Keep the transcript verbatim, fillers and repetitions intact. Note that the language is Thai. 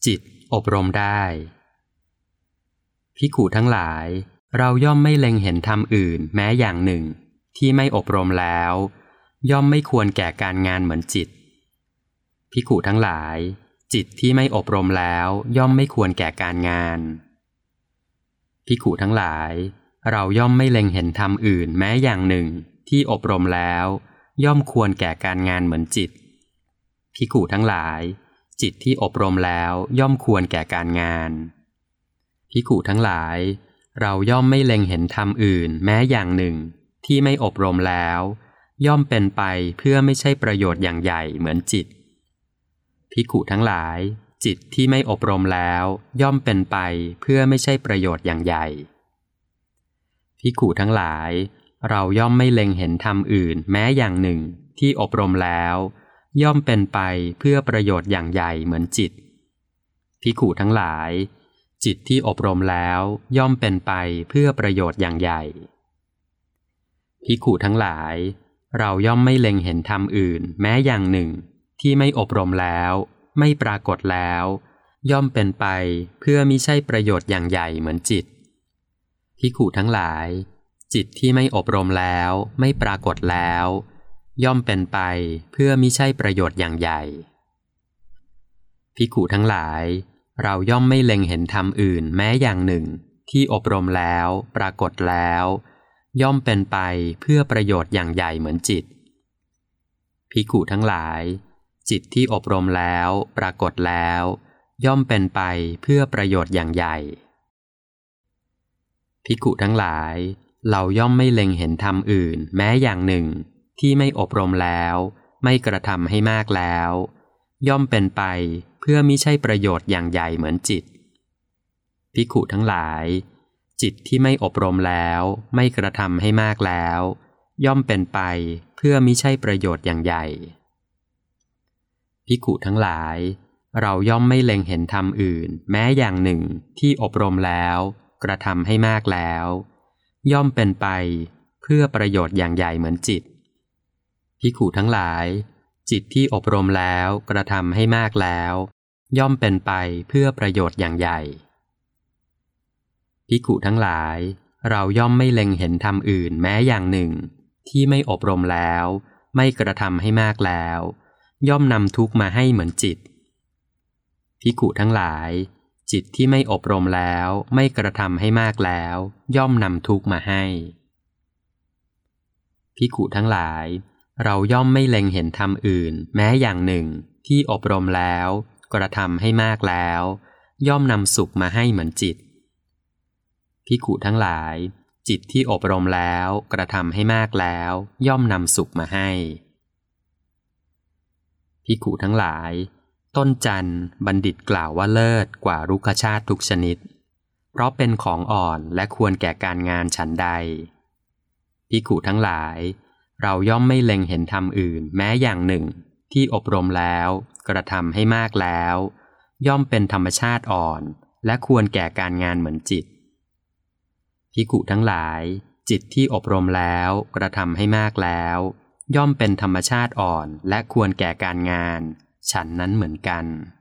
จิตอบรมได้ภิกขุทั้งหลายเราย่อมไม่เล็งเห็นธรรมอื่นแม้อย่างหนึ่งที่ไม่อบรมแล้วย่อมไม่ควรแก่การงานเหมือนจิตภิกขุทั้งหลายจิตที่ไม่อบรมแล้วย่อมไม่ควรแก่การงานภิกขุทั้งหลายเราย่อมไม่เล็งเห็นธรรมอื่นแม้อย่างหนึ่งที่อบรมแล้วย่อมควรแก่การงานเหมือนจิตภิกขุทั้งหลายจิตที่อบรมแล้วย่อมควรแก่การงานภิกขุทั้งหลายเราย่อมไม่เล็งเห็นธรรมอื่นแม้อย่างหนึ่งที่ไม่อบรมแล้วย่อมเป็นไปเพื่อไม่ใช่ประโยชน์อย่างใหญ่เหมือนจิตภิกขุทั้งหลายจิตที่ไม่อบรมแล้วย่อมเป็นไปเพื่อไม่ใช่ประโยชน์อย่างใหญ่ภิกขุทั้งหลายเราย่อมไม่เล็งเห็นธรรมอื่นแม้อย่างหนึ่งที่อบรมแล้วย่อมเป็นไปเพื่อประโยชน์อย่างใหญ่เหมือนจิตภิกขุทั้งหลายจิตที่อบรมแล้วย่อมเป็นไปเพื่อประโยชน์อย่างใหญ่ภิกขุทั้งหลายเราย่อมไม่เล็งเห็นธรรมอื่นแม้อย่างหนึ่งที่ไม่อบรมแล้วไม่ปรากฏแล้วย่อมเป็นไปเพื่อมิใช่ประโยชน์อย่างใหญ่เหมือนจิตภิกขุทั้งหลายจิตที่ไม่อบรมแล้วไม่ปรากฏแล้วย่อมเป็นไปเพื่อมิใช่ประโยชน์อย่างใหญ่ภิกขุทั้งหลายเราย่อมไม่เล็งเห็นธรรมอื่นแม้อย่างหนึ่งที่อบรมแล้วปรากฏแล้วย่อมเป็นไปเพื่อประโยชน์อย่างใหญ่เหมือนจิตภิกขุทั้งหลายจิตที่อบรมแล้วปรากฏแล้วย่อมเป็นไปเพื่อประโยชน์อย่างใหญ่ภิกขุทั้งหลายเราย่อมไม่เล็งเห็นธรรมอื่นแม้อย่างหนึ่งที่ไม่อบรมแล้วไม่กระทำให้มากแล้วย่อมเป็นไปเพื่อมิใช่ประโยชน์อย่างใหญ่เหมือนจิตภิกขุทั้งหลายจิตที่ไม่อบรมแล้วไม่กระทำให้มากแล้วย่อมเป็นไปเพื่อมิใช่ประโยชน์อย่างใหญ่ภิกขุทั้งหลายเราย่อมไม่เล็งเห็นธรรมอื่นแม้อย่างหนึ่งที่อบรมแล้วกระทำให้มากแล้วย่อมเป็นไปเพื่อประโยชน์อย่างใหญ่เหมือนจิตภิกขุทั้งหลายจิตที่อบรมแล้วกระทำให้มากแล้วย่อมเป็นไปเพื่อประโยชน์อย่างใหญ่ภิกขุทั้งหลายเราย่อมไม่เล็งเห็นธรรมอื่นแม้อย่างหนึ่งที่ไม่อบรมแล้วไม่กระทำให้มากแล้วย่อมนำทุกข์มาให้เหมือนจิตภิกขุทั้งหลายจิตที่ไม่อบรมแล้วไม่กระทำให้มากแล้วย่อมนำทุกข์มาให้ภิกขุทั้งหลายเราย่อมไม่เล็งเห็นธรรมอื่นแม้อย่างหนึ่งที่อบรมแล้วกระทำให้มากแล้วย่อมนำสุขมาให้เหมือนจิตภิกขุทั้งหลายจิตที่อบรมแล้วกระทำให้มากแล้วย่อมนำสุขมาให้ภิกขุทั้งหลายต้นจันทร์บัณฑิตกล่าวว่าเลิศกว่ารุกขชาติทุกชนิดเพราะเป็นของอ่อนและควรแก่การงานฉันใดภิกขุทั้งหลายเราย่อมไม่เล็งเห็นธรรมอื่นแม้อย่างหนึ่งที่อบรมแล้วกระทำให้มากแล้วย่อมเป็นธรรมชาติอ่อนและควรแก่การงานเหมือนจิตภิกขุทั้งหลายจิตที่อบรมแล้วกระทำให้มากแล้วย่อมเป็นธรรมชาติอ่อนและควรแก่การงานฉันนั้นเหมือนกัน